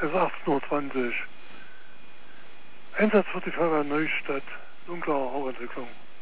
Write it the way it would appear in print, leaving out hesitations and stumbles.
Es ist 18:20 Uhr. Einsatz für die Feuerwehr Neustadt. Unklare Rauchentwicklung.